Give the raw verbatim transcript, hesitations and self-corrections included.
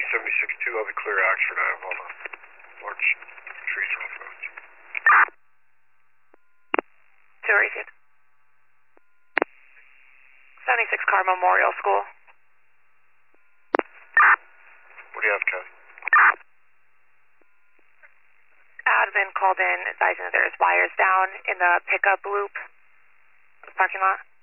seventy-six two, I'll be clear Oxford. I have all the large trees northwest. Two received. seventy-six car Memorial School. What do you have, Kelly? Admin called in advising that there's wires down in the pickup loop parking lot.